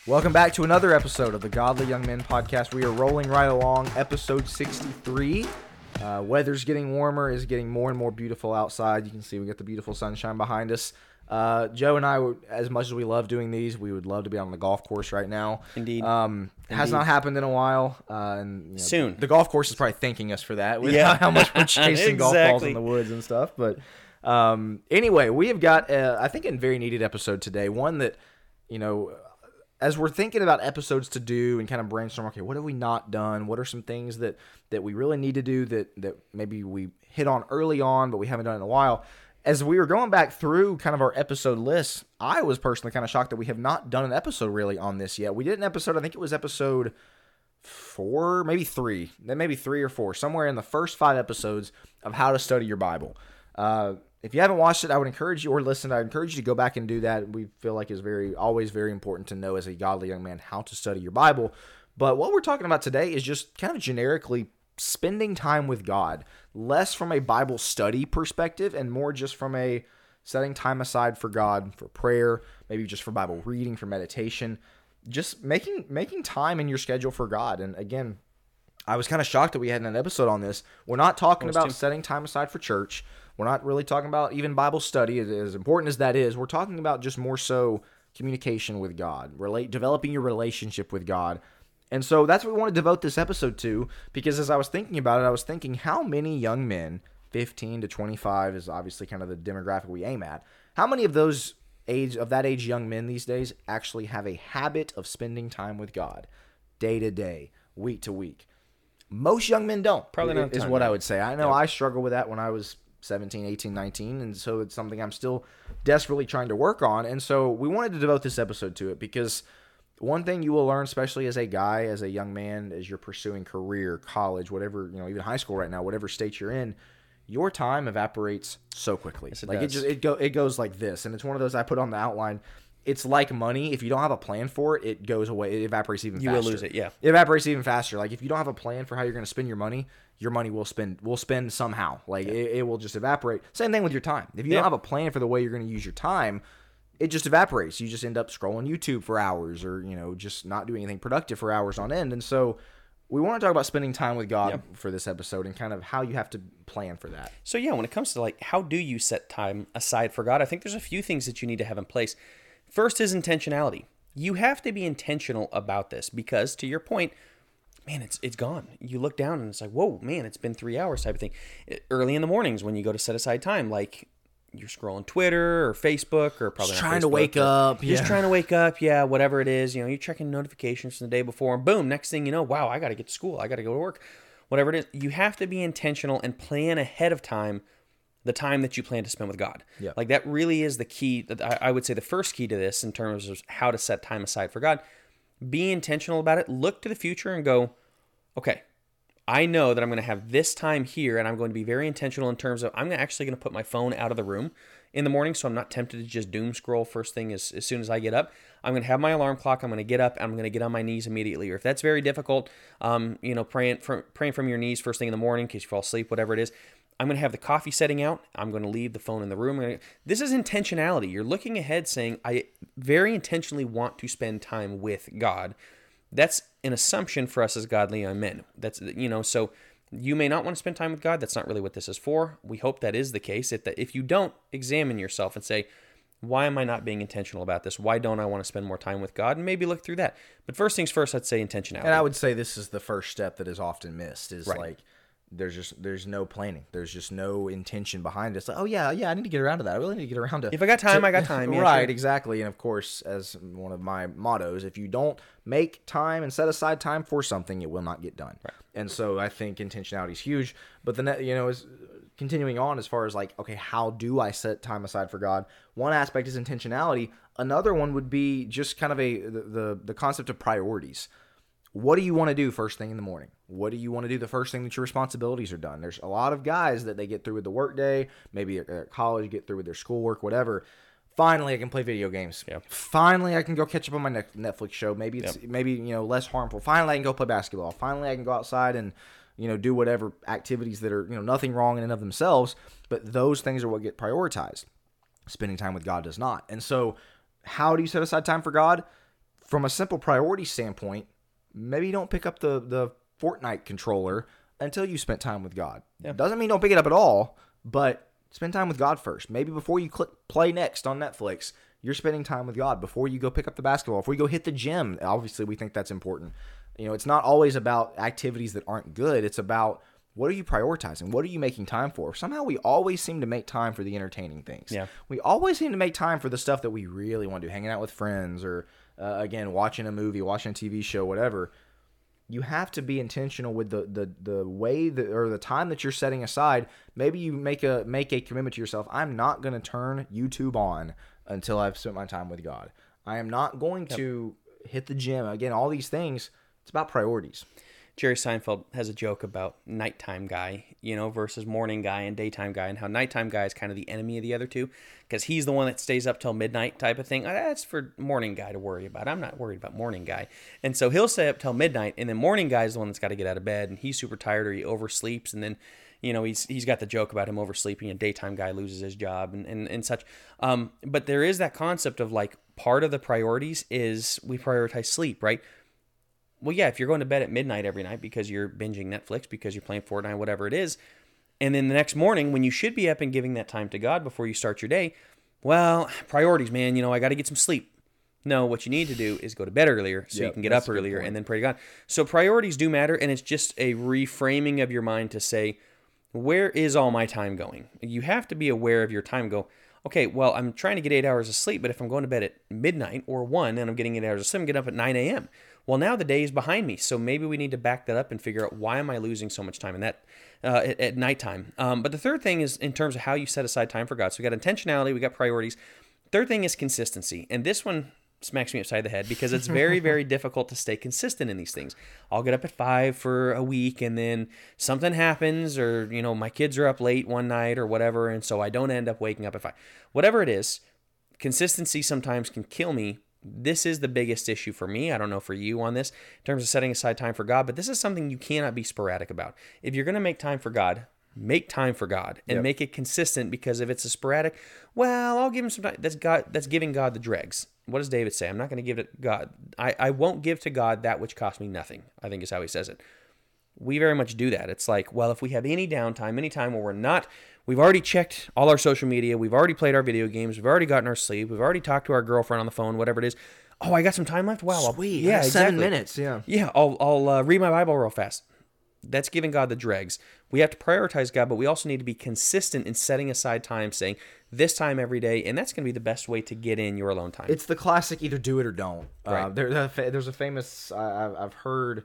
Welcome back to another episode of the Godly Young Men podcast. We are rolling right along, episode 63. Weather's getting warmer, is getting more and more beautiful outside. You can see we got the beautiful sunshine behind us. Joe and I, as much as we love doing these, we would love to be on the golf course right now. Indeed. Has not happened in a while. And soon. The golf course is probably thanking us for that with how much we're chasing golf balls in the woods and stuff. But anyway, we have got, I think, a very needed episode today. One that, as we're thinking about episodes to do and kind of brainstorm, okay, what have we not done? What are some things that we really need to do that maybe we hit on early on, but we haven't done in a while? As we were going back through kind of our episode list, I was personally kind of shocked that we have not done an episode really on this yet. We did an episode, I think it was episode 4, maybe 3, then maybe 3 or 4, somewhere in the first 5 episodes of how to study your Bible. If you haven't watched it, I would encourage you, or listened, I encourage you to go back and do that. We feel like it's always very important to know as a godly young man how to study your Bible. But what we're talking about today is just kind of generically spending time with God, less from a Bible study perspective and more just from a setting time aside for God, for prayer, maybe just for Bible reading, for meditation, just making time in your schedule for God. And again, I was kind of shocked that we hadn't an episode on this. We're not talking about setting time aside for church. We're not really talking about even Bible study, as important as that is. We're talking about just more so communication with God, developing your relationship with God. And so that's what we want to devote this episode to, because as I was thinking about it, I was thinking how many young men, 15 to 25 is obviously kind of the demographic we aim at, how many of that age young men these days actually have a habit of spending time with God day to day, week to week? Most young men don't. Probably not. Is what I would say. I know I struggled with that when I was 17, 18, 19, and so it's something I'm still desperately trying to work on. And so we wanted to devote this episode to it because one thing you will learn, especially as a guy, as a young man, as you're pursuing career, college, whatever, even high school right now, whatever state you're in, your time evaporates so quickly. Yes, it goes like this, and it's one of those I put on the outline. It's like money. If you don't have a plan for it, it goes away. It evaporates even faster. You will lose it, yeah. It evaporates even faster. Like if you don't have a plan for how you're going to spend your money will spend somehow. Like it will just evaporate. Same thing with your time. If you don't have a plan for the way you're going to use your time, it just evaporates. You just end up scrolling YouTube for hours or, just not doing anything productive for hours on end. And so we want to talk about spending time with God for this episode and kind of how you have to plan for that. So when it comes to how do you set time aside for God, I think there's a few things that you need to have in place. First is intentionality. You have to be intentional about this because, to your point, man, it's gone. You look down and it's like, whoa, man, it's been 3 hours type of thing. Early in the mornings when you go to set aside time, like you're scrolling Twitter or Facebook or probably just trying to wake up. Just trying to wake up, whatever it is. You're checking notifications from the day before, and boom, next thing you know, wow, I got to get to school. I got to go to work. Whatever it is, you have to be intentional and plan ahead of time the time that you plan to spend with God. Yeah. Like that really is the key. I would say the first key to this in terms of how to set time aside for God. Be intentional about it. Look to the future and go, okay, I know that I'm going to have this time here and I'm going to be very intentional in terms of I'm actually going to put my phone out of the room in the morning so I'm not tempted to just doom scroll first thing as soon as I get up. I'm going to have my alarm clock. I'm going to get up and I'm going to get on my knees immediately. Or if that's very difficult, praying from your knees first thing in the morning in case you fall asleep, whatever it is. I'm going to have the coffee setting out. I'm going to leave the phone in the room. This is intentionality. You're looking ahead saying, I very intentionally want to spend time with God. That's an assumption for us as godly young men. That's, so you may not want to spend time with God. That's not really what this is for. We hope that is the case. If you don't, examine yourself and say, why am I not being intentional about this? Why don't I want to spend more time with God? And maybe look through that. But first things first, I'd say intentionality. And I would say this is the first step that is often missed is there's no planning. There's just no intention behind it. It's like, I need to get around to that. I really need to get around to. If I got time, I got time. Yeah, right, sure. Exactly. And of course, as one of my mottos, if you don't make time and set aside time for something, it will not get done. Right. And so I think intentionality is huge. But then is continuing on as far as okay, how do I set time aside for God? One aspect is intentionality. Another one would be just kind of the concept of priorities. What do you want to do first thing in the morning? What do you want to do the first thing that your responsibilities are done? There's a lot of guys that they get through with the workday, maybe at college, get through with their schoolwork, whatever. Finally, I can play video games. Yeah. Finally, I can go catch up on my Netflix show. Maybe it's less harmful. Finally, I can go play basketball. Finally, I can go outside and do whatever activities that are nothing wrong in and of themselves. But those things are what get prioritized. Spending time with God does not. And so, how do you set aside time for God? from a simple priority standpoint, maybe you don't pick up the Fortnite controller until you spent time with God. Yeah. Doesn't mean don't pick it up at all, but spend time with God first. Maybe before you click play next on Netflix, you're spending time with God before you go pick up the basketball, before you go hit the gym. Obviously, we think that's important. It's not always about activities that aren't good. It's about what are you prioritizing? What are you making time for? Somehow we always seem to make time for the entertaining things. Yeah. We always seem to make time for the stuff that we really want to do, hanging out with friends or, again, watching a movie, watching a TV show, whatever. You have to be intentional with the way that, or the time that you're setting aside. Maybe you make a commitment to yourself. I'm not going to turn YouTube on until I've spent my time with God. I am not going to hit the gym. Again, all these things, it's about priorities. Jerry Seinfeld has a joke about nighttime guy, versus morning guy and daytime guy, and how nighttime guy is kind of the enemy of the other two because he's the one that stays up till midnight type of thing. That's for morning guy to worry about. I'm not worried about morning guy. And so he'll stay up till midnight, and then morning guy is the one that's got to get out of bed, and he's super tired or he oversleeps, and then he's got the joke about him oversleeping, and daytime guy loses his job and such. But there is that concept of like part of the priorities is we prioritize sleep, right? Well, yeah, if you're going to bed at midnight every night because you're binging Netflix, because you're playing Fortnite, whatever it is, and then the next morning when you should be up and giving that time to God before you start your day, well, priorities, man, I got to get some sleep. No, what you need to do is go to bed earlier so you can get up earlier and then pray to God. So priorities do matter, and it's just a reframing of your mind to say, where is all my time going? You have to be aware of your time. Go, okay, well, I'm trying to get 8 hours of sleep, but if I'm going to bed at midnight or 1 and I'm getting 8 hours of sleep, I'm getting up at 9 a.m., well, now the day is behind me, so maybe we need to back that up and figure out why am I losing so much time in that at nighttime. But the third thing is in terms of how you set aside time for God. So we got intentionality, we got priorities. Third thing is consistency, and this one smacks me upside the head because it's very, very difficult to stay consistent in these things. I'll get up at 5 for a week, and then something happens, or my kids are up late one night or whatever, and so I don't end up waking up at 5. Whatever it is, consistency sometimes can kill me. This is the biggest issue for me. I don't know for you on this in terms of setting aside time for God, but this is something you cannot be sporadic about. If you're going to make time for God, make time for God and make it consistent, because if it's a sporadic, well, I'll give him some time. That's giving God the dregs. What does David say? I'm not going to give it to God. I won't give to God that which costs me nothing, I think is how he says it. We very much do that. It's like, well, if we have any downtime, any time where we've already checked all our social media, we've already played our video games, we've already gotten our sleep, we've already talked to our girlfriend on the phone, whatever it is. Oh, I got some time left? Wow. Sweet. Yeah, exactly. 7 minutes, yeah. Yeah, I'll read my Bible real fast. That's giving God the dregs. We have to prioritize God, but we also need to be consistent in setting aside time, saying this time every day, and that's going to be the best way to get in your alone time. It's the classic either do it or don't. Right. There's a famous, I've heard,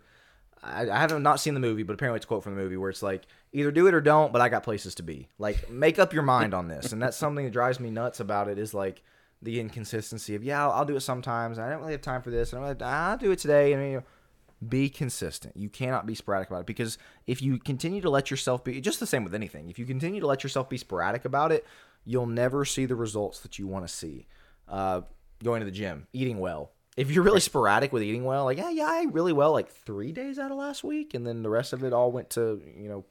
I haven't not seen the movie, but apparently it's a quote from the movie where it's like, either do it or don't, but I got places to be. Like, make up your mind on this. And that's something that drives me nuts about it, is like the inconsistency of, I'll do it sometimes. I don't really have time for this. I'll do it today. And be consistent. You cannot be sporadic about it, because if you continue to let yourself be, just the same with anything, if you continue to let yourself be sporadic about it, you'll never see the results that you want to see. Going to the gym, eating well. If you're really sporadic with eating well, like, I ate really well like 3 days out of last week, and then the rest of it all went to,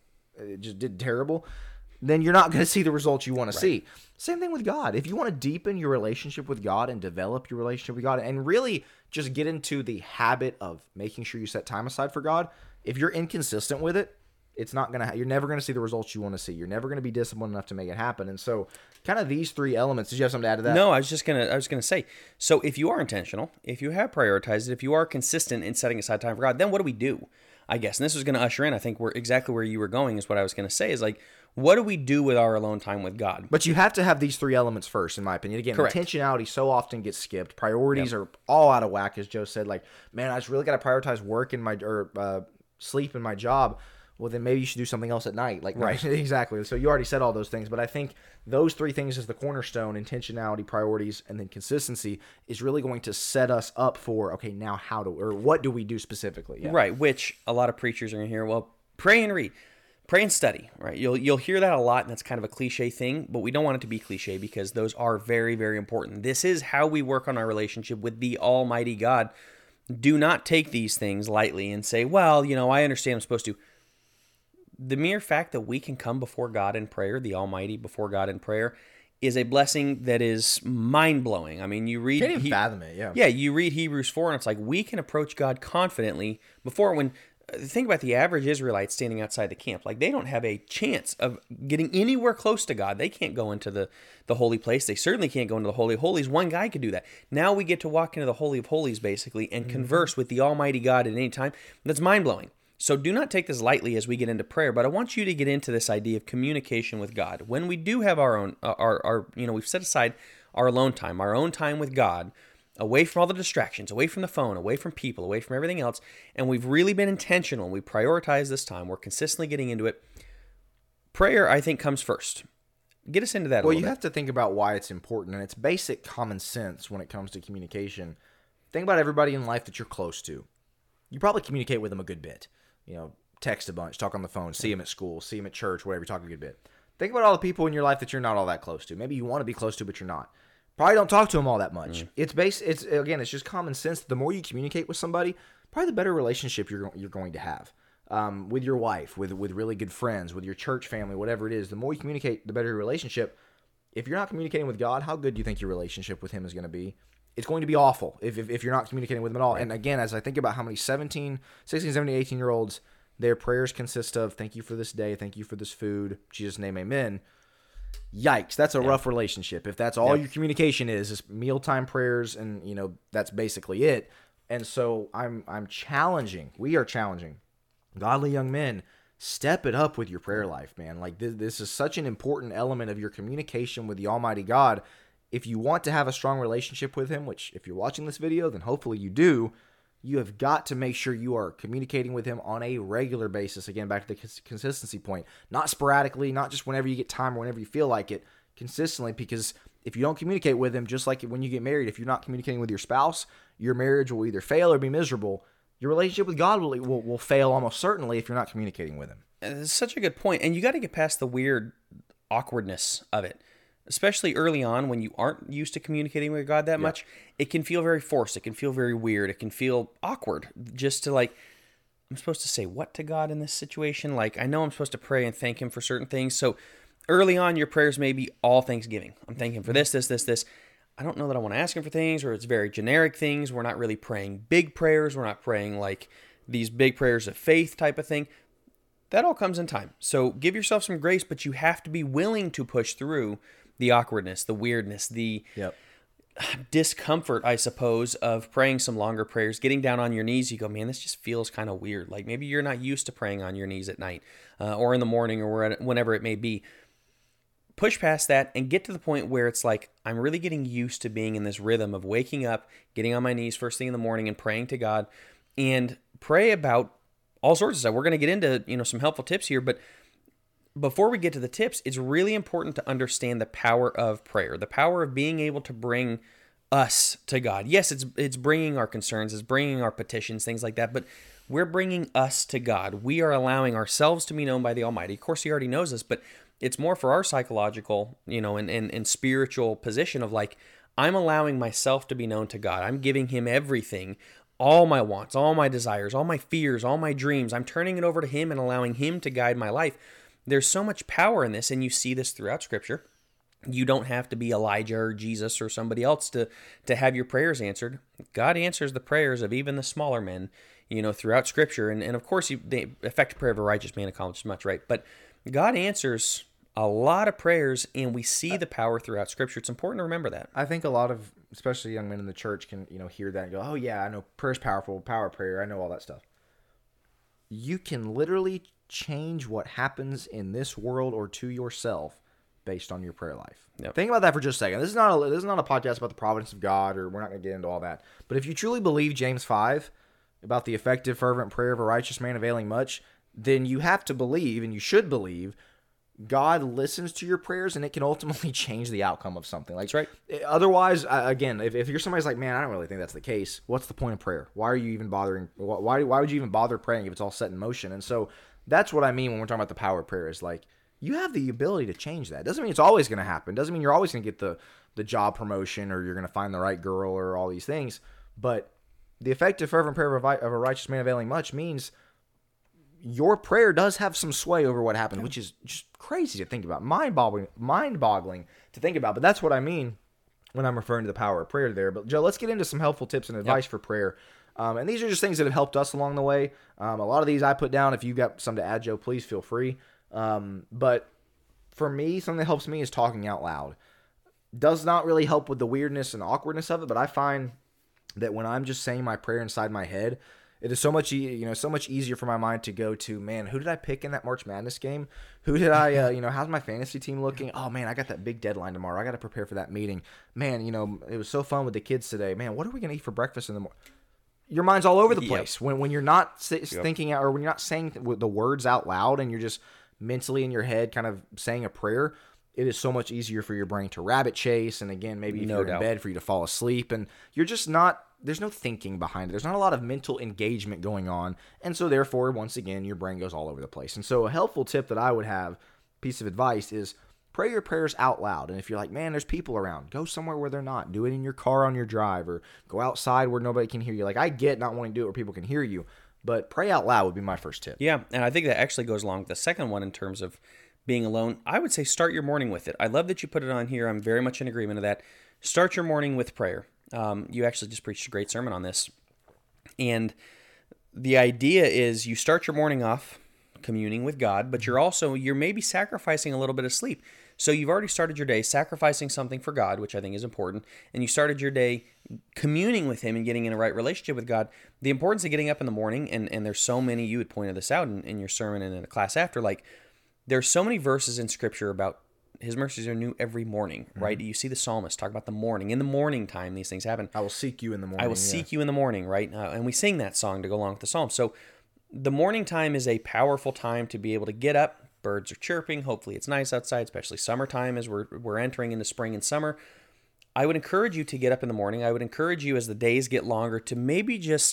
it just did terrible, then you're not going to see the results you want to see. Same thing with God. If you want to deepen your relationship with God and develop your relationship with God and really just get into the habit of making sure you set time aside for God, if you're inconsistent with it, it's not going to you're never going to see the results you want to see. You're never going to be disciplined enough to make it happen. And so kind of these 3 elements, did you have something to add to that? No, I was going to say, so if you are intentional, if you have prioritized it, if you are consistent in setting aside time for God, then what do we do? I guess, and this was going to usher in, I think, we're exactly where you were going is what I was going to say, is like, what do we do with our alone time with God? But you have to have these 3 elements first, in my opinion. Again, correct. Intentionality so often gets skipped. Priorities are all out of whack, as Joe said. Like, man, I just really got to prioritize work and sleep and my job. Well, then maybe you should do something else at night. Like, right. Exactly. So you already said all those things, but I think those 3 things is the cornerstone: intentionality, priorities, and then consistency is really going to set us up for, okay, now what do we do specifically? Yeah. Right. Which a lot of preachers are going to hear, well, pray and read. Pray and study, right? You'll hear that a lot, and that's kind of a cliche thing, but we don't want it to be cliche, because those are very, very important. This is how we work on our relationship with the Almighty God. Do not take these things lightly and say, well, I understand I'm supposed to. The mere fact that we can come before God in prayer, the Almighty before God in prayer, is a blessing that is mind-blowing. I mean, you read... Can't even fathom it, yeah. Yeah, you read Hebrews 4, and it's like, we can approach God confidently. Before, when... Think about the average Israelite standing outside the camp. Like, they don't have a chance of getting anywhere close to God. They can't go into the holy place. They certainly can't go into the Holy of Holies. One guy could do that. Now we get to walk into the Holy of Holies, basically, and converse with the Almighty God at any time. That's mind-blowing. So do not take this lightly as we get into prayer, but I want you to get into this idea of communication with God. When we do have our own, we've set aside our alone time, our own time with God, away from all the distractions, away from the phone, away from people, away from everything else, and we've really been intentional, we prioritize this time, we're consistently getting into it. Prayer, I think, comes first. Get us into that a little bit. Well, you have to think about why it's important, and it's basic common sense when it comes to communication. Think about everybody in life that you're close to. You probably communicate with them a good bit. You know, text a bunch, talk on the phone, see them at school, see them at church, whatever, you talk a good bit. Think about all the people in your life that you're not all that close to. Maybe you want to be close to, but you're not. Probably don't talk to them all that much. It's just common sense. The more you communicate with somebody, probably the better relationship you're going to have. With your wife, with really good friends, with your church family, whatever it is, the more you communicate, the better your relationship. If you're not communicating with God, how good do you think your relationship with Him is going to be? It's going to be awful if you're not communicating with Him at all. Right. And again, as I think about how many 16, 17, 18-year-olds, their prayers consist of, thank you for this day, thank you for this food, Jesus' name, amen. Yikes, that's a rough relationship. If that's all your communication is mealtime prayers, and that's basically it. And so we are challenging godly young men, step it up with your prayer life, man. Like this is such an important element of your communication with the Almighty God. If you want to have a strong relationship with Him, which if you're watching this video, then hopefully you do, you have got to make sure you are communicating with Him on a regular basis. Again, back to the consistency point. Not sporadically, not just whenever you get time or whenever you feel like it, consistently, because if you don't communicate with Him, just like when you get married, if you're not communicating with your spouse, your marriage will either fail or be miserable. Your relationship with God will fail almost certainly if you're not communicating with Him. It's such a good point, and you got to get past the weird awkwardness of it. Especially early on when you aren't used to communicating with God that much, it can feel very forced. It can feel very weird. It can feel awkward just to I'm supposed to say what to God in this situation? Like, I know I'm supposed to pray and thank Him for certain things. So early on, your prayers may be all thanksgiving. I'm thanking Him for this. I don't know that I want to ask Him for things, or it's very generic things. We're not really praying big prayers. We're not praying like these big prayers of faith type of thing. That all comes in time. So give yourself some grace, but you have to be willing to push through the awkwardness, the weirdness, the discomfort, I suppose, of praying some longer prayers, getting down on your knees. You go, man, this just feels kind of weird. Like maybe you're not used to praying on your knees at night or in the morning or whenever it may be. Push past that and get to the point where it's like, I'm really getting used to being in this rhythm of waking up, getting on my knees first thing in the morning and praying to God, and pray about all sorts of stuff. We're going to get into, some helpful tips here, but before we get to the tips, it's really important to understand the power of prayer, the power of being able to bring us to God. Yes, it's bringing our concerns, it's bringing our petitions, things like that, but we're bringing us to God. We are allowing ourselves to be known by the Almighty. Of course, He already knows us, but it's more for our psychological, and spiritual position of like, I'm allowing myself to be known to God. I'm giving Him everything, all my wants, all my desires, all my fears, all my dreams. I'm turning it over to Him and allowing Him to guide my life. There's so much power in this, and you see this throughout Scripture. You don't have to be Elijah or Jesus or somebody else to have your prayers answered. God answers the prayers of even the smaller men, throughout Scripture. And of course, the effective prayer of a righteous man accomplishes much, right? But God answers a lot of prayers, and we see the power throughout Scripture. It's important to remember that. I think a lot of, especially young men in the church, can hear that and go, oh yeah, I know prayer's powerful, power of prayer, I know all that stuff. You can literally change what happens in this world or to yourself based on your prayer life. Yep. Think about that for just a second. This is not a podcast about the providence of God, or we're not going to get into all that. But if you truly believe James 5 about the effective, fervent prayer of a righteous man availing much, then you have to believe, and you should believe, God listens to your prayers, and it can ultimately change the outcome of something. Like, that's right. Otherwise, again, if you're somebody's like, man, I don't really think that's the case, what's the point of prayer? Why are you even bothering? Why would you even bother praying if it's all set in motion? And so that's what I mean when we're talking about the power of prayer. Is like, you have the ability to change that. Doesn't mean it's always going to happen. Doesn't mean you're always going to get the job promotion, or you're going to find the right girl, or all these things. But the effective, fervent prayer of a righteous man availing much means your prayer does have some sway over what happens, which is just crazy to think about, mind-boggling to think about. But that's what I mean when I'm referring to the power of prayer there. But Joe, let's get into some helpful tips and advice for prayer. And these are just things that have helped us along the way. A lot of these I put down. If you've got some to add, Joe, please feel free. But for me, something that helps me is talking out loud. Does not really help with the weirdness and awkwardness of it, but I find that when I'm just saying my prayer inside my head, it is so much easier for my mind to go to, man, who did I pick in that March Madness game? Who did I, how's my fantasy team looking? Oh, man, I got that big deadline tomorrow. I got to prepare for that meeting. Man, it was so fun with the kids today. Man, what are we going to eat for breakfast in the morning? Your mind's all over the place. When you're not thinking out, or when you're not saying the words out loud and you're just mentally in your head kind of saying a prayer, it is so much easier for your brain to rabbit chase. And again, maybe if you're in bed, for you to fall asleep. And you're just not, there's no thinking behind it. There's not a lot of mental engagement going on. And so therefore, once again, your brain goes all over the place. And so a helpful tip that I would have, piece of advice, is pray your prayers out loud. And if you're like, man, there's people around, go somewhere where they're not. Do it in your car on your drive, or go outside where nobody can hear you. Like, I get not wanting to do it where people can hear you, but pray out loud would be my first tip. Yeah, and I think that actually goes along with the second one in terms of being alone. I would say start your morning with it. I love that you put it on here. I'm very much in agreement of that. Start your morning with prayer. You actually just preached a great sermon on this. And the idea is you start your morning off communing with God, but you're maybe sacrificing a little bit of sleep. So you've already started your day sacrificing something for God, which I think is important, and you started your day communing with Him and getting in a right relationship with God. The importance of getting up in the morning, and there's so many, you had pointed this out in your sermon and in a class after, like there's so many verses in Scripture about His mercies are new every morning, right? Mm-hmm. You see the psalmist talk about the morning. In the morning time, these things happen. I will seek you in the morning. I will seek you in the morning, right? And we sing that song to go along with the psalm. So the morning time is a powerful time to be able to get up. Birds are chirping. Hopefully it's nice outside, especially summertime as we're entering into spring and summer. I would encourage you to get up in the morning. I would encourage you as the days get longer to maybe just,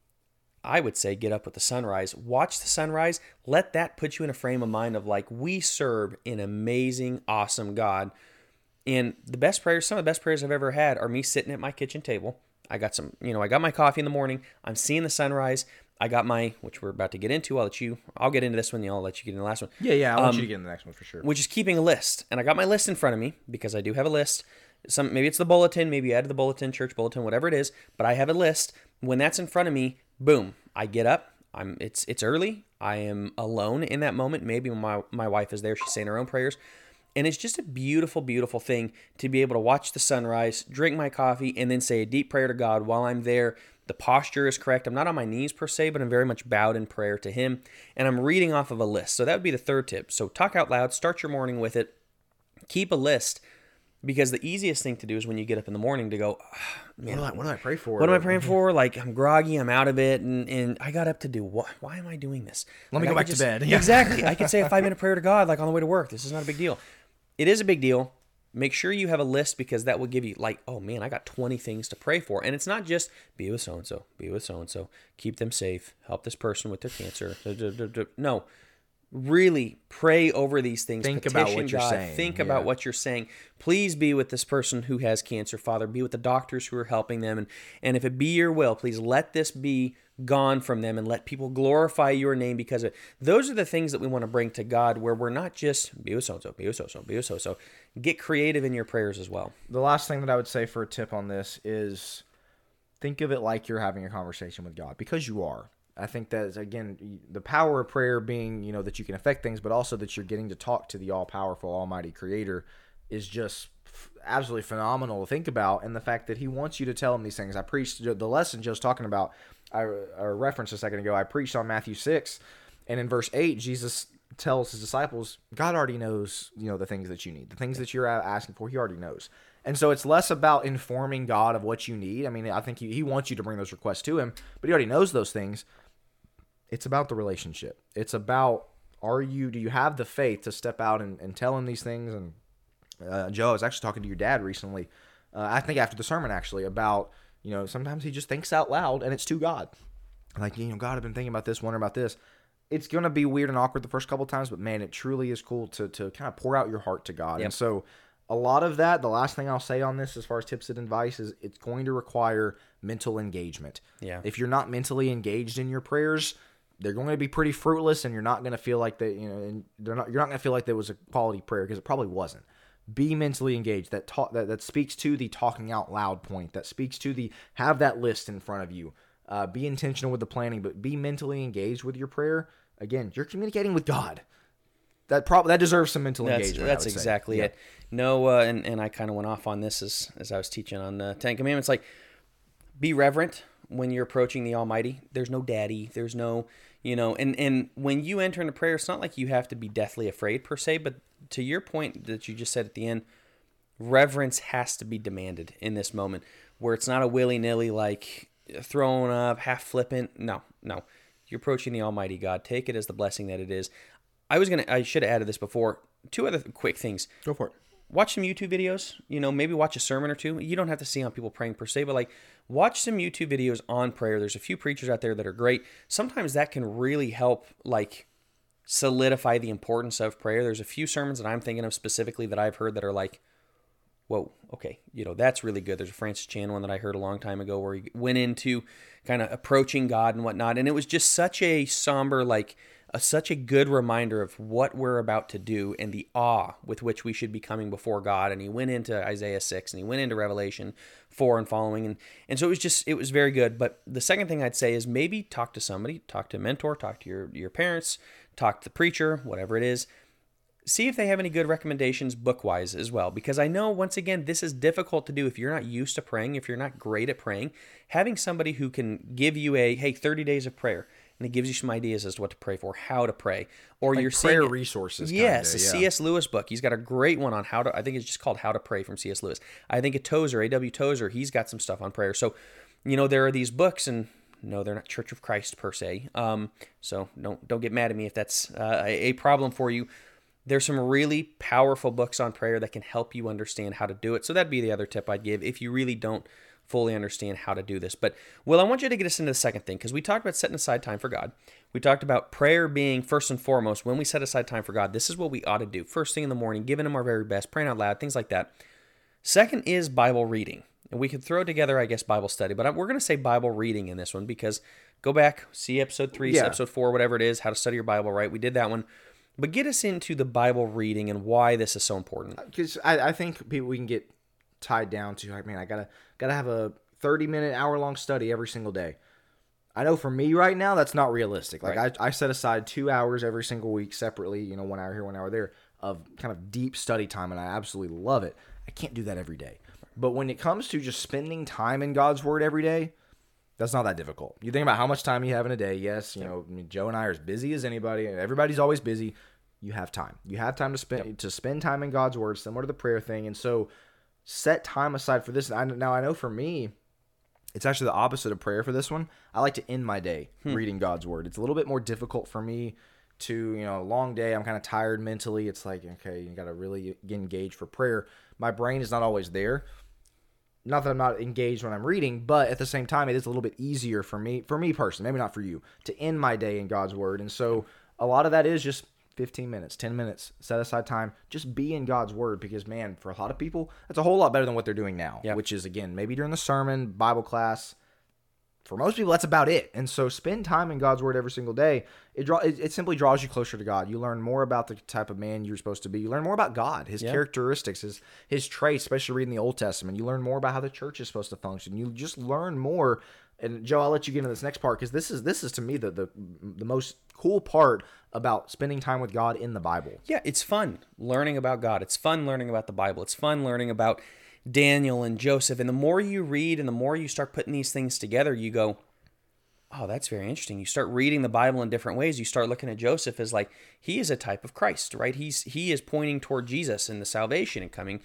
I would say, get up with the sunrise. Watch the sunrise. Let that put you in a frame of mind of like, we serve an amazing, awesome God. And the best prayers, some of the best prayers I've ever had are me sitting at my kitchen table. I got my coffee in the morning. I'm seeing the sunrise. I got which we're about to get into. I'll get into this one. I'll let you get into the last one. Yeah. I want you to get into the next one for sure. Which is keeping a list. And I got my list in front of me because I do have a list. Maybe it's the bulletin, maybe you added the bulletin, church bulletin, whatever it is. But I have a list. When that's in front of me, boom, I get up. It's early. I am alone in that moment. Maybe my wife is there. She's saying her own prayers. And it's just a beautiful, beautiful thing to be able to watch the sunrise, drink my coffee, and then say a deep prayer to God while I'm there. The posture is correct. I'm not on my knees per se, but I'm very much bowed in prayer to Him. And I'm reading off of a list. So that would be the third tip. So talk out loud. Start your morning with it. Keep a list. Because the easiest thing to do is when you get up in the morning to go, man, what do I pray for? What am I praying for? Like, I'm groggy, I'm out of it, and I got up to do what? Why am I doing this? Let me go back to bed. Yeah. Exactly. I could say a 5-minute prayer to God, like on the way to work. This is not a big deal. It is a big deal. Make sure you have a list because that will give you like, oh man, I got 20 things to pray for. And it's not just be with so-and-so, be with so-and-so, keep them safe, help this person with their cancer. No. Really pray over these things. Think about what you're saying. Think about what you're saying. Please be with this person who has cancer, Father. Be with the doctors who are helping them. And if it be your will, please let this be gone from them and let people glorify your name because of it. Those are the things that we want to bring to God where we're not just be with so-and-so, be with so-and-so, be with so-and-so. Get creative in your prayers as well. The last thing that I would say for a tip on this is think of it like you're having a conversation with God because you are. I think that is, again, the power of prayer being, that you can affect things, but also that you're getting to talk to the all-powerful, almighty creator is just absolutely phenomenal to think about. And the fact that He wants you to tell Him these things. I preached the lesson Joe's talking about. I referenced a second ago. I preached on Matthew 6, and in verse 8, Jesus tells His disciples, God already knows, the things that you need. The things that you're asking for, He already knows. And so it's less about informing God of what you need. I mean, I think He wants you to bring those requests to Him, but He already knows those things. It's about the relationship. It's about, do you have the faith to step out and tell Him these things? And Joe, I was actually talking to your dad recently, I think after the sermon actually, about, sometimes he just thinks out loud and it's to God. Like, God, I've been thinking about this, wondering about this. It's going to be weird and awkward the first couple of times, but man, it truly is cool to kind of pour out your heart to God. Yep. And so a lot of that, the last thing I'll say on this as far as tips and advice is it's going to require mental engagement. Yeah. If you're not mentally engaged in your prayers, they're going to be pretty fruitless, and you're not going to feel like they, and you're not going to feel like there was a quality prayer, because it probably wasn't. Be mentally engaged. That speaks to the talking out loud point. That speaks to the have that list in front of you. Be intentional with the planning, but be mentally engaged with your prayer. Again, you're communicating with God. That deserves some mental engagement. That's exactly it. No, and I kind of went off on this as I was teaching on the Ten Commandments. Like, be reverent when you're approaching the Almighty. There's no daddy. There's no, and when you enter into prayer, it's not like you have to be deathly afraid per se, but to your point that you just said at the end, reverence has to be demanded in this moment, where it's not a willy-nilly, like, thrown up, half flippant. No. You're approaching the Almighty God. Take it as the blessing that it is. I should have added this before. 2 other quick things. Go for it. Watch some YouTube videos, maybe watch a sermon or 2. You don't have to see on people praying per se, but like, watch some YouTube videos on prayer. There's a few preachers out there that are great. Sometimes that can really help, like, solidify the importance of prayer. There's a few sermons that I'm thinking of specifically that I've heard that are like, whoa, okay, that's really good. There's a Francis Chan one that I heard a long time ago where he went into kind of approaching God and whatnot, and it was just such a somber, like, such a good reminder of what we're about to do and the awe with which we should be coming before God. And he went into Isaiah 6 and he went into Revelation 4 and following. And so it was very good. But the second thing I'd say is maybe talk to somebody, talk to a mentor, talk to your parents, talk to the preacher, whatever it is. See if they have any good recommendations book-wise as well. Because I know, once again, this is difficult to do if you're not used to praying, if you're not great at praying. Having somebody who can give you 30 days of prayer, and it gives you some ideas as to what to pray for, how to pray. Or like you're prayer seeing resources. Yes, a C.S. Lewis book. He's got a great one on how to, I think it's just called How to Pray from C.S. Lewis. I think A.W. Tozer, he's got some stuff on prayer. So, there are these books, and no, they're not Church of Christ per se. So don't get mad at me if that's a problem for you. There's some really powerful books on prayer that can help you understand how to do it. So that'd be the other tip I'd give if you really don't fully understand how to do this. But, Will, I want you to get us into the second thing, because we talked about setting aside time for God. We talked about prayer being first and foremost. When we set aside time for God, this is what we ought to do. First thing in the morning, giving Him our very best, praying out loud, things like that. Second is Bible reading. And we could throw together, I guess, Bible study, but we're going to say Bible reading in this one, because go back, see episode 3, episode 4, whatever it is, how to study your Bible, right? We did that one. But get us into the Bible reading and why this is so important. Because I think we can get tied down to, I gotta have a 30-minute, hour-long study every single day. I know for me right now, that's not realistic. Like, right. I set aside 2 hours every single week separately, 1 hour here, 1 hour there, of kind of deep study time, and I absolutely love it. I can't do that every day. But when it comes to just spending time in God's Word every day, that's not that difficult. You think about how much time you have in a day. Yes, Joe and I are as busy as anybody. Everybody's always busy. You have time. You have time to spend time in God's Word, similar to the prayer thing. And so set time aside for this. Now, I know for me, it's actually the opposite of prayer for this one. I like to end my day reading God's Word. It's a little bit more difficult for me to, a long day. I'm kind of tired mentally. It's like, okay, you got to really get engaged for prayer. My brain is not always there. Not that I'm not engaged when I'm reading, but at the same time, it is a little bit easier for me personally, maybe not for you, to end my day in God's Word. And so a lot of that is just 15 minutes, 10 minutes, set aside time, just be in God's Word, because, man, for a lot of people, that's a whole lot better than what they're doing now, which is, again, maybe during the sermon, Bible class. For most people, that's about it. And so spend time in God's Word every single day. It simply draws you closer to God. You learn more about the type of man you're supposed to be. You learn more about God, His characteristics, His traits, especially reading the Old Testament. You learn more about how the church is supposed to function. You just learn more. And Joe, I'll let you get into this next part, because this is to me the most cool part about spending time with God in the Bible. Yeah, it's fun learning about God. It's fun learning about the Bible. It's fun learning about Daniel and Joseph. And the more you read and the more you start putting these things together, you go, oh, that's very interesting. You start reading the Bible in different ways. You start looking at Joseph as like, he is a type of Christ, right? He is pointing toward Jesus and the salvation and coming,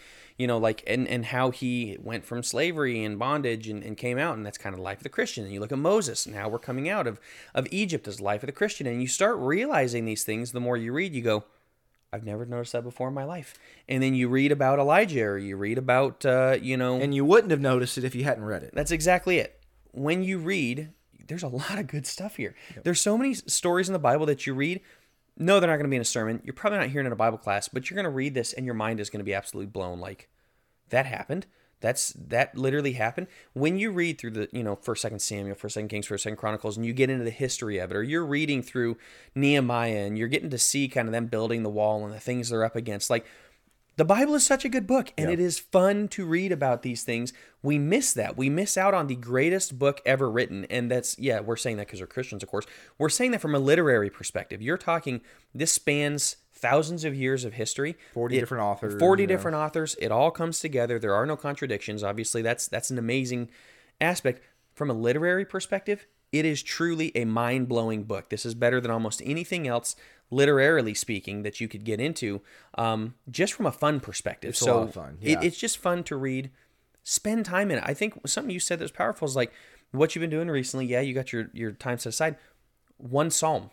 and how he went from slavery and bondage and came out, and that's kind of the life of the Christian. And you look at Moses and how we're coming out of Egypt as the life of the Christian. And you start realizing these things. The more you read, you go, I've never noticed that before in my life. And then you read about Elijah, or you read about, And you wouldn't have noticed it if you hadn't read it. That's exactly it. When you read, there's a lot of good stuff here. Yep. There's so many stories in the Bible that you read. No, they're not going to be in a sermon. You're probably not hearing in a Bible class, but you're going to read this and your mind is going to be absolutely blown. Like, that happened. That literally happened. When you read through the, 1st, 2nd Samuel, 1st, 2nd Kings, 1st, 2nd Chronicles, and you get into the history of it, or you're reading through Nehemiah and you're getting to see kind of them building the wall and the things they're up against. Like, the Bible is such a good book, and it is fun to read about these things. We miss that. We miss out on the greatest book ever written, and that's, we're saying that because we're Christians, of course. We're saying that from a literary perspective. You're talking, this spans thousands of years of history. 40 different authors. 40 different authors. It all comes together. There are no contradictions. Obviously, that's an amazing aspect. From a literary perspective, it is truly a mind-blowing book. This is better than almost anything else, literarily speaking, that you could get into, just from a fun perspective. It's a lot of fun. Yeah. It's just fun to read. Spend time in it. I think something you said that was powerful is like what you've been doing recently. Yeah, you got your time set aside. One psalm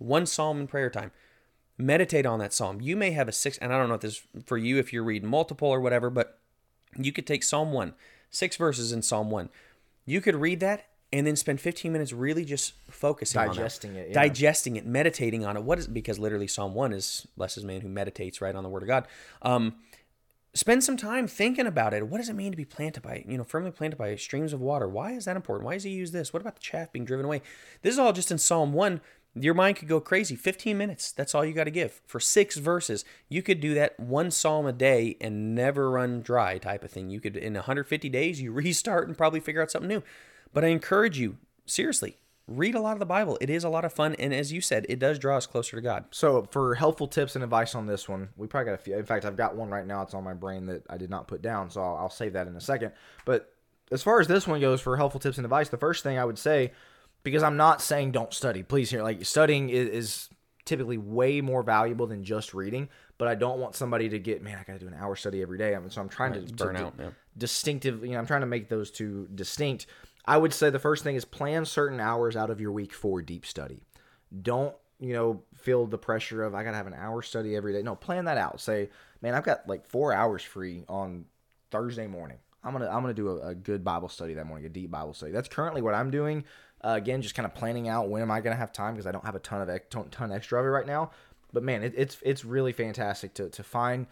in prayer time. Meditate on that psalm. You may have a 6, and I don't know if this is for you if you're reading multiple or whatever, but you could take Psalm 1, 6 verses in Psalm 1. You could read that and then spend 15 minutes really just focusing digesting on it. Digesting it, meditating on it. Because literally Psalm 1 is, blessed is man who meditates, right, on the Word of God. Spend some time thinking about it. What does it mean to be planted by, firmly planted by streams of water? Why is that important? Why does he use this? What about the chaff being driven away? This is all just in Psalm 1. Your mind could go crazy. 15 minutes. That's all you got to give. For 6 verses, you could do that one psalm a day and never run dry type of thing. You could, in 150 days, you restart and probably figure out something new. But I encourage you, seriously, read a lot of the Bible. It is a lot of fun. And as you said, it does draw us closer to God. So for helpful tips and advice on this one, we probably got a few. In fact, I've got one right now. It's on my brain that I did not put down. So I'll save that in a second. But as far as this one goes for helpful tips and advice, the first thing I would say, because I'm not saying don't study. Please hear, like, studying is typically way more valuable than just reading, but I don't want somebody to get, man, I got to do an hour study every day. So I'm trying to burn out. Distinctive, I'm trying to make those two distinct. I would say the first thing is plan certain hours out of your week for deep study. Don't, feel the pressure of, I got to have an hour study every day. No, plan that out. Say, man, I've got like 4 hours free on Thursday morning. I'm gonna do a good Bible study that morning, a deep Bible study. That's currently what I'm doing. Again, just kind of planning out when am I gonna have time because I don't have a ton extra of it right now. But man, it's really fantastic to find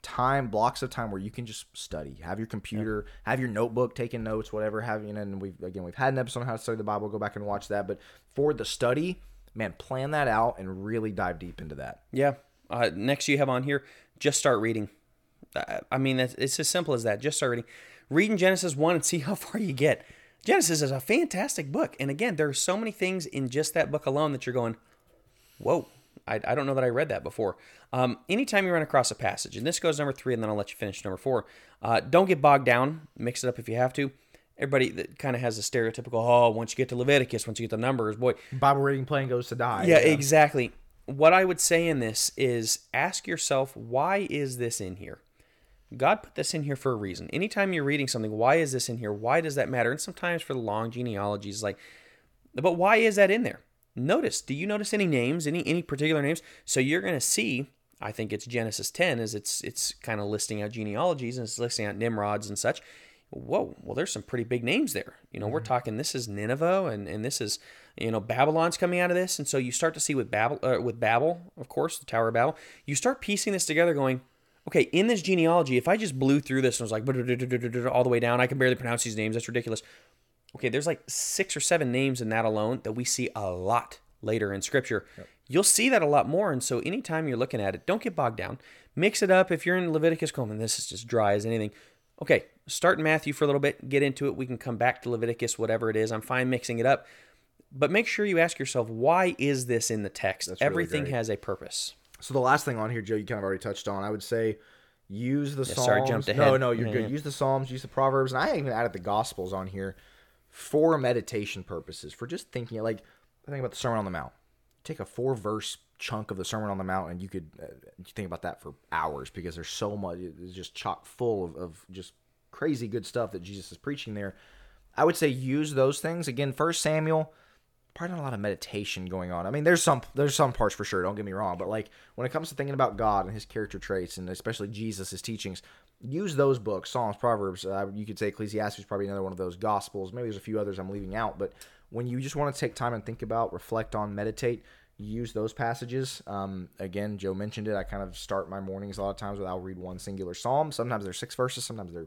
blocks of time where you can just study. Have your computer, have your notebook, taking notes, whatever. And we've had an episode on how to study the Bible. Go back and watch that. But for the study, man, plan that out and really dive deep into that. Yeah. Next you have on here, just start reading. I mean, it's as simple as that. Just start reading. Read in Genesis 1 and see how far you get. Genesis is a fantastic book. And again, there are so many things in just that book alone that you're going, whoa, I don't know that I read that before. Anytime you run across a passage, and this goes number 3, and then I'll let you finish number 4, don't get bogged down. Mix it up if you have to. Everybody that kind of has a stereotypical, once you get to Leviticus, once you get to Numbers, boy. Bible reading plan goes to die. Yeah, exactly. What I would say in this is ask yourself, why is this in here? God put this in here for a reason. Anytime you're reading something, why is this in here? Why does that matter? And sometimes for the long genealogies, but why is that in there? Do you notice any names, any particular names? So you're going to see, I think it's Genesis 10, as it's kind of listing out genealogies and it's listing out Nimrods and such. Whoa, well, there's some pretty big names there. We're talking, this is Nineveh and this is, Babylon's coming out of this. And so you start to see with Babel, of course, the Tower of Babel, you start piecing this together going, okay, in this genealogy, if I just blew through this and was like all the way down, I can barely pronounce these names. That's ridiculous. Okay, there's like 6 or 7 names in that alone that we see a lot later in Scripture. Yep. You'll see that a lot more. And so anytime you're looking at it, don't get bogged down. Mix it up. If you're in Leviticus, this is just dry as anything. Okay, start in Matthew for a little bit. Get into it. We can come back to Leviticus, whatever it is. I'm fine mixing it up. But make sure you ask yourself, why is this in the text? That's Everything really has a purpose. So the last thing on here, Joe, you kind of already touched on. I would say use the Psalms. Sorry, jumped ahead. No, you're good. Use the Psalms, use the Proverbs, and I even added the Gospels on here for meditation purposes, for just thinking. Like, I think about the Sermon on the Mount. Take a 4-verse chunk of the Sermon on the Mount, and you could think about that for hours because there's so much. It's just chock full of just crazy good stuff that Jesus is preaching there. I would say use those things. Again, 1 Samuel, probably not a lot of meditation going on. I mean, there's some parts for sure, don't get me wrong, but like when it comes to thinking about God and his character traits and especially Jesus' teachings, use those books, Psalms, Proverbs. You could say Ecclesiastes is probably another one of those, Gospels. Maybe there's a few others I'm leaving out, but when you just want to take time and think about, reflect on, meditate, use those passages. Again, Joe mentioned it. I kind of start my mornings a lot of times with I'll read one singular psalm. Sometimes there's 6 verses, sometimes they're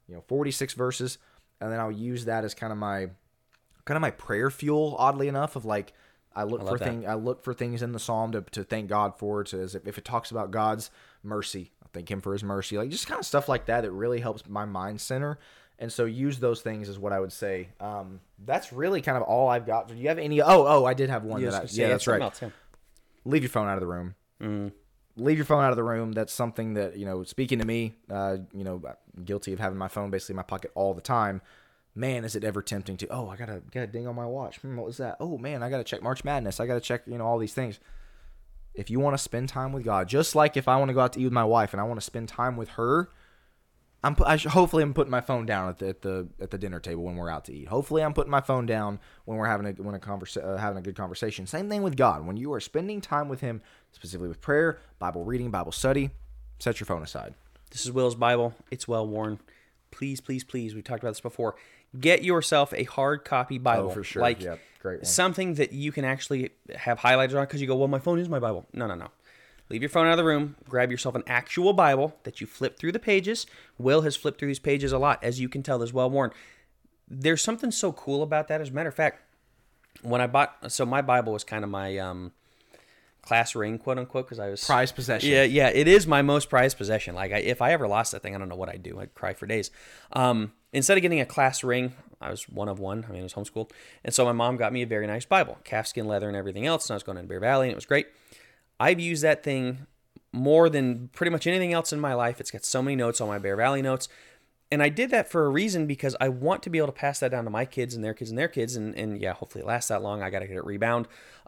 46 verses, and then I'll use that as kind of my prayer fuel. Oddly enough, of like I look for things in the Psalm to thank God for. If it talks about God's mercy, I thank Him for His mercy. Like just kind of stuff like that. It really helps my mind center. And so use those things is what I would say. That's really kind of all I've got. Do you have any? Oh, I did have one. That's right. Else, yeah. Leave your phone out of the room. Leave your phone out of the room. That's something that, speaking to me, I'm guilty of having my phone basically in my pocket all the time. Man, is it ever tempting to, I got a ding on my watch. What was that? Oh, man, I got to check March Madness. I got to check, all these things. If you want to spend time with God, just like if I want to go out to eat with my wife and I want to spend time with her, hopefully I'm putting my phone down at the dinner table when we're out to eat. Hopefully I'm putting my phone down when we're having a good conversation. Same thing with God. When you are spending time with Him, specifically with prayer, Bible reading, Bible study, set your phone aside. This is Will's Bible. It's well worn. Please, please, please. We've talked about this before. Get yourself a hard copy Bible. Oh, for sure. Great one. Something that you can actually have highlighted on, because you go, well, my phone is my Bible. No. Leave your phone out of the room. Grab yourself an actual Bible that you flip through the pages. Will has flipped through these pages a lot. As you can tell, is well worn. There's something so cool about that. As a matter of fact, when I bought, so my Bible was kind of my class ring, quote unquote, because I was prized possession. Yeah, it is my most prized possession. Like if I ever lost that thing, I don't know what I'd do. I'd cry for days. Instead of getting a class ring, I was one of one. I was homeschooled, and so my mom got me a very nice Bible, calfskin leather and everything else. And I was going into Bear Valley, and it was great. I've used that thing more than pretty much anything else in my life. It's got so many notes on my Bear Valley notes. And I did that for a reason, because I want to be able to pass that down to my kids and their kids and their kids. And yeah, hopefully it lasts that long. I got to get it rebound.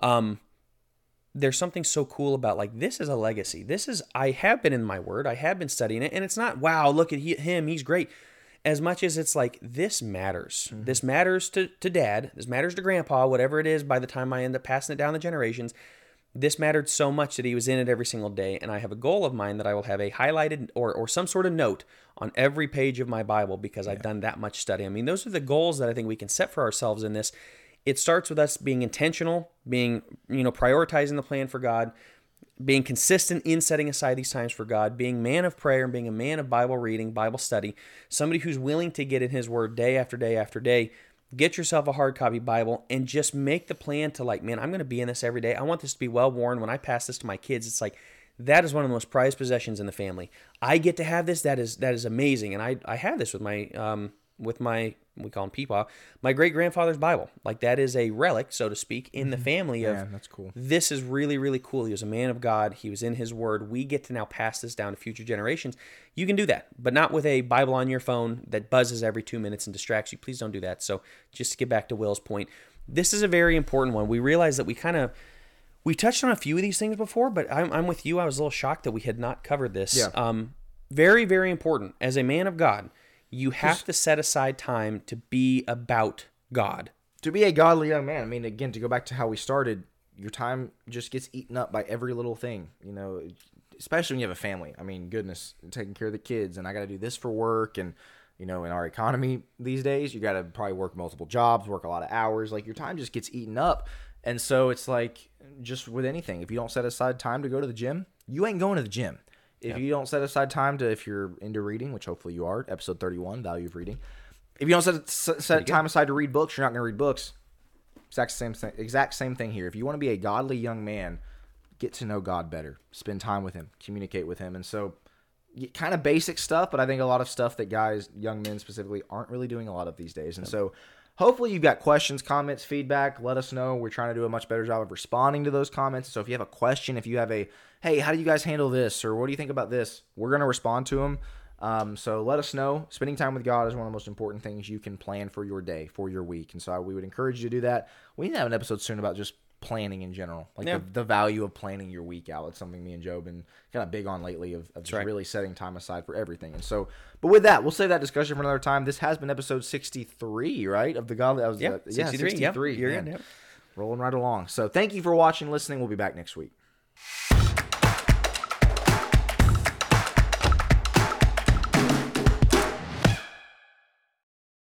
There's something so cool about, like, this is a legacy. I have been in my word. I have been studying it. And it's not, wow, look at him. He's great. As much as it's like, this matters. Mm-hmm. This matters to Dad. This matters to Grandpa, whatever it is by the time I end up passing it down the generations. This mattered so much that he was in it every single day, and I have a goal of mine that I will have a highlighted or some sort of note on every page of my Bible, because I've done that much study. Those are the goals that I think we can set for ourselves in this. It starts with us being intentional, being, prioritizing the plan for God, being consistent in setting aside these times for God, being a man of prayer and being a man of Bible reading, Bible study, somebody who's willing to get in His Word day after day after day. Get yourself a hard copy Bible and just make the plan to, like, man, I'm going to be in this every day. I want this to be well worn. When I pass this to my kids, it's like, that is one of the most prized possessions in the family. I get to have this. That is amazing. And I have this with my we call him Peepaw, my great grandfather's Bible. Like, that is a relic, so to speak, in the family of. Yeah, that's cool. This is really, really cool. He was a man of God. He was in His Word. We get to now pass this down to future generations. You can do that, but not with a Bible on your phone that buzzes every 2 minutes and distracts you. Please don't do that. So just to get back to Will's point, this is a very important one. We realize that we touched on a few of these things before, but I'm with you. I was a little shocked that we had not covered this. Yeah. Very, very important. As a man of God, you have to set aside time to be about God. To be a godly young man. Again, to go back to how we started, your time just gets eaten up by every little thing, especially when you have a family. Goodness, taking care of the kids, and I got to do this for work, and, in our economy these days, you got to probably work multiple jobs, work a lot of hours. Like, your time just gets eaten up. And so it's like, just with anything, if you don't set aside time to go to the gym, you ain't going to the gym. If you don't set aside time to, if you're into reading, which hopefully you are, episode 31, Value of Reading. If you don't set time aside to read books, you're not going to read books. Exact same thing here. If you want to be a godly young man, get to know God better. Spend time with Him. Communicate with Him. And so, kind of basic stuff, but I think a lot of stuff that guys, young men specifically, aren't really doing a lot of these days. And so, hopefully you've got questions, comments, feedback. Let us know. We're trying to do a much better job of responding to those comments. So if you have a question, if you have hey, how do you guys handle this? Or what do you think about this? We're going to respond to them. So let us know. Spending time with God is one of the most important things you can plan for your day, for your week. And so we would encourage you to do that. We need to have an episode soon about just planning in general, like the value of planning your week out. It's something me and Joe have been kind of big on lately of just really setting time aside for everything. And so, but with that, we'll save that discussion for another time. This has been episode 63, right? Of the Godly. 63. 63. Yep. You're in. Rolling right along. So thank you for watching, listening. We'll be back next week.